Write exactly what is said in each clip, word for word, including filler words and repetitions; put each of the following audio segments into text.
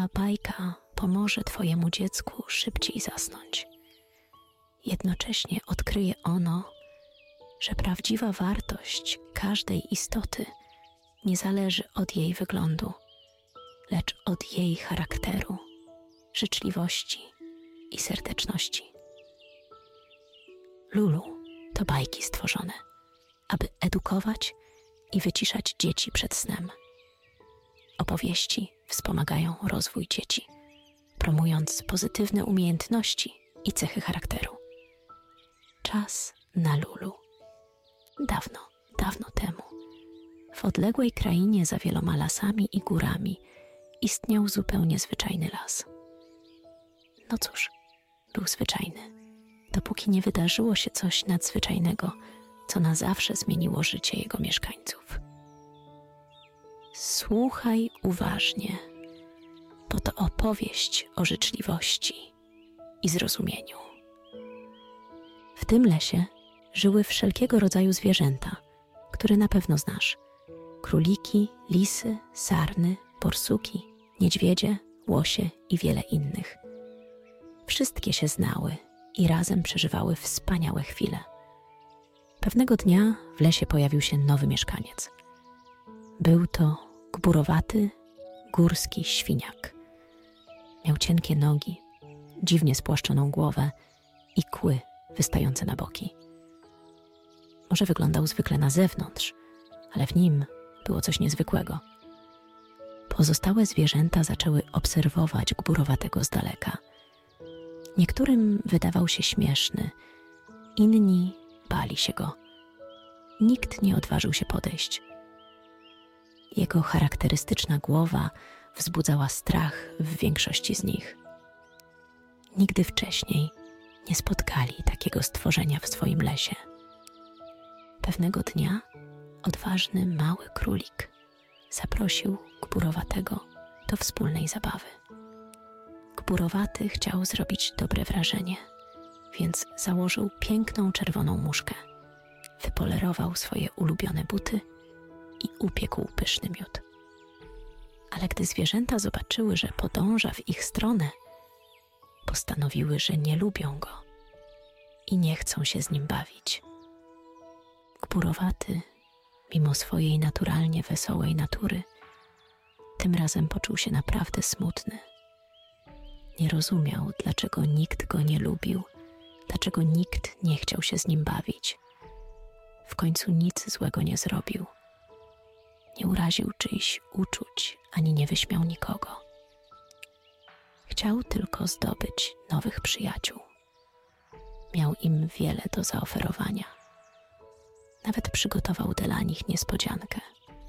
bajka pomoże twojemu dziecku szybciej zasnąć. Jednocześnie odkryje ono, że prawdziwa wartość każdej istoty nie zależy od jej wyglądu, lecz od jej charakteru, życzliwości i serdeczności. Lulu to bajki stworzone, aby edukować i wyciszać dzieci przed snem. Opowieści wspomagają rozwój dzieci, promując pozytywne umiejętności i cechy charakteru. Czas na Lulu. Dawno, dawno temu, w odległej krainie za wieloma lasami i górami istniał zupełnie zwyczajny las. No cóż, był zwyczajny, dopóki nie wydarzyło się coś nadzwyczajnego, co na zawsze zmieniło życie jego mieszkańców. Słuchaj uważnie, bo to opowieść o życzliwości i zrozumieniu. W tym lesie żyły wszelkiego rodzaju zwierzęta, które na pewno znasz. Króliki, lisy, sarny, borsuki, niedźwiedzie, łosie i wiele innych. Wszystkie się znały i razem przeżywały wspaniałe chwile. Pewnego dnia w lesie pojawił się nowy mieszkaniec. Był to gburowaty, górski świniak. Miał cienkie nogi, dziwnie spłaszczoną głowę i kły wystające na boki. Może wyglądał zwykle na zewnątrz, ale w nim było coś niezwykłego. Pozostałe zwierzęta zaczęły obserwować gburowatego z daleka. Niektórym wydawał się śmieszny, inni bali się go. Nikt nie odważył się podejść. Jego charakterystyczna głowa wzbudzała strach w większości z nich. Nigdy wcześniej nie spotkali takiego stworzenia w swoim lesie. Pewnego dnia odważny mały królik zaprosił gburowatego do wspólnej zabawy. Gburowaty chciał zrobić dobre wrażenie, więc założył piękną czerwoną muszkę, wypolerował swoje ulubione buty i upiekł pyszny miód. Ale gdy zwierzęta zobaczyły, że podąża w ich stronę, postanowiły, że nie lubią go i nie chcą się z nim bawić. Gburowaty, mimo swojej naturalnie wesołej natury, tym razem poczuł się naprawdę smutny. Nie rozumiał, dlaczego nikt go nie lubił, dlaczego nikt nie chciał się z nim bawić. W końcu nic złego nie zrobił. Nie uraził czyichś uczuć, ani nie wyśmiał nikogo. Chciał tylko zdobyć nowych przyjaciół. Miał im wiele do zaoferowania. Nawet przygotował dla nich niespodziankę.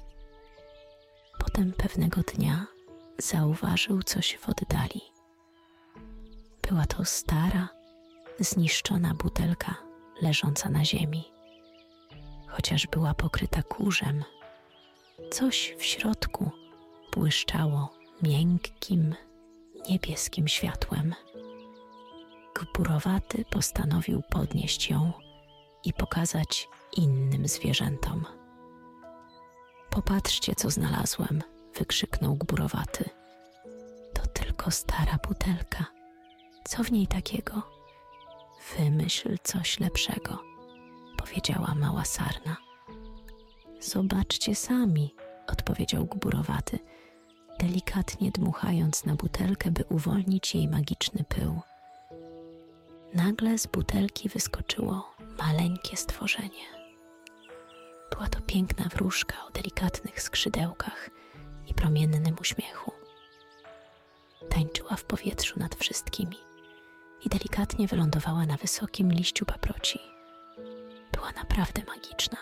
Potem pewnego dnia zauważył coś w oddali. Była to stara, zniszczona butelka leżąca na ziemi. Chociaż była pokryta kurzem, coś w środku błyszczało miękkim, niebieskim światłem. Gburowaty postanowił podnieść ją i pokazać innym zwierzętom. Popatrzcie, co znalazłem, wykrzyknął gburowaty. To tylko stara butelka. Co w niej takiego? Wymyśl coś lepszego, powiedziała mała sarna. Zobaczcie sami, odpowiedział gburowaty, delikatnie dmuchając na butelkę, by uwolnić jej magiczny pył. Nagle z butelki wyskoczyło maleńkie stworzenie. Była to piękna wróżka o delikatnych skrzydełkach i promiennym uśmiechu. Tańczyła w powietrzu nad wszystkimi i delikatnie wylądowała na wysokim liściu paproci. Była naprawdę magiczna.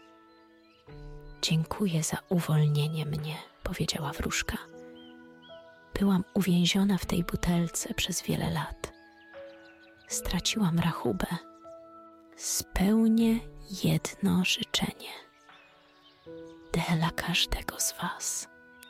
Dziękuję za uwolnienie mnie, powiedziała wróżka. Byłam uwięziona w tej butelce przez wiele lat. Straciłam rachubę. Spełnię jedno życzenie. Dla każdego z was.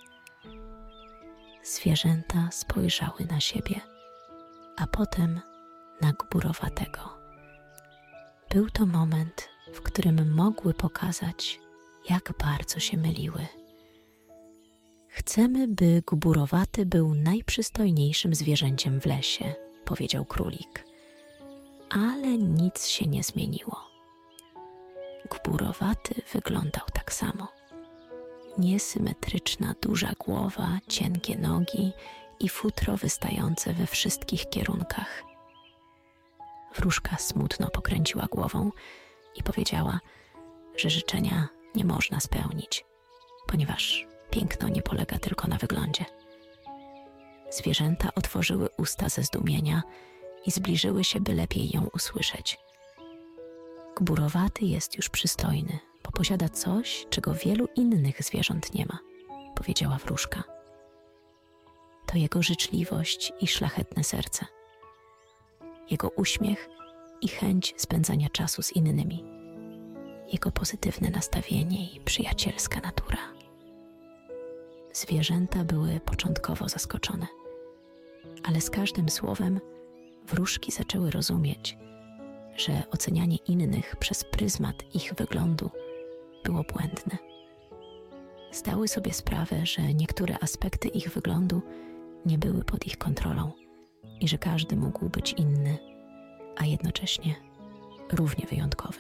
Zwierzęta spojrzały na siebie, a potem na gburowatego. Był to moment, w którym mogły pokazać, jak bardzo się myliły. Chcemy, by Gburowaty był najprzystojniejszym zwierzęciem w lesie, powiedział królik. Ale nic się nie zmieniło. Gburowaty wyglądał tak samo. Niesymetryczna, duża głowa, cienkie nogi i futro wystające we wszystkich kierunkach. Wróżka smutno pokręciła głową i powiedziała, że życzenia nie można spełnić, ponieważ piękno nie polega tylko na wyglądzie. Zwierzęta otworzyły usta ze zdumienia i zbliżyły się, by lepiej ją usłyszeć. Gburowaty jest już przystojny, bo posiada coś, czego wielu innych zwierząt nie ma, powiedziała wróżka. To jego życzliwość i szlachetne serce. Jego uśmiech i chęć spędzania czasu z innymi. Jego pozytywne nastawienie i przyjacielska natura. Zwierzęta były początkowo zaskoczone, ale z każdym słowem wróżki zaczęły rozumieć, że ocenianie innych przez pryzmat ich wyglądu było błędne. Zdały sobie sprawę, że niektóre aspekty ich wyglądu nie były pod ich kontrolą i że każdy mógł być inny, a jednocześnie równie wyjątkowy.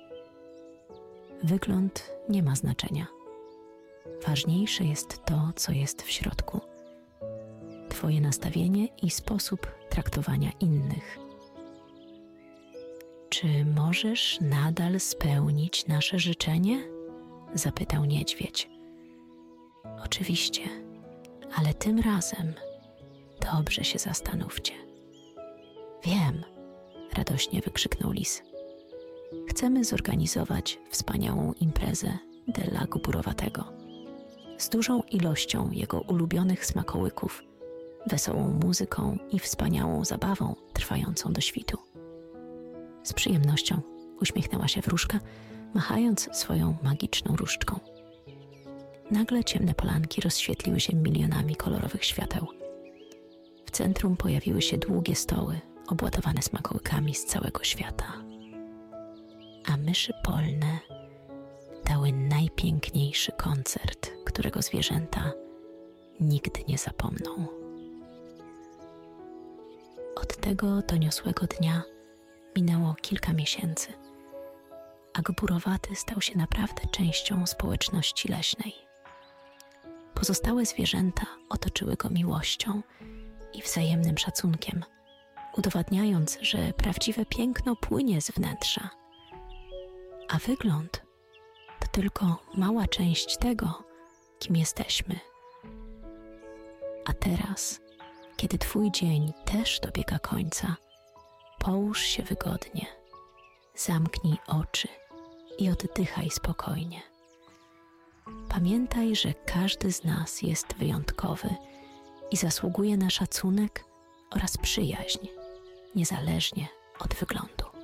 Wygląd nie ma znaczenia. Ważniejsze jest to, co jest w środku. Twoje nastawienie i sposób traktowania innych. Czy możesz nadal spełnić nasze życzenie? Zapytał niedźwiedź. Oczywiście, ale tym razem dobrze się zastanówcie. Wiem, radośnie wykrzyknął lis. Chcemy zorganizować wspaniałą imprezę dla Gburowatego. Z dużą ilością jego ulubionych smakołyków, wesołą muzyką i wspaniałą zabawą trwającą do świtu. Z przyjemnością uśmiechnęła się wróżka, machając swoją magiczną różdżką. Nagle ciemne polanki rozświetliły się milionami kolorowych świateł. W centrum pojawiły się długie stoły, obładowane smakołykami z całego świata. A myszy polne dały najpiękniejszy koncert, którego zwierzęta nigdy nie zapomną. Od tego doniosłego dnia minęło kilka miesięcy, a Gburowaty stał się naprawdę częścią społeczności leśnej. Pozostałe zwierzęta otoczyły go miłością i wzajemnym szacunkiem, udowadniając, że prawdziwe piękno płynie z wnętrza, a wygląd to tylko mała część tego, kim jesteśmy. A teraz, kiedy twój dzień też dobiega końca, połóż się wygodnie, zamknij oczy i oddychaj spokojnie. Pamiętaj, że każdy z nas jest wyjątkowy i zasługuje na szacunek oraz przyjaźń, niezależnie od wyglądu.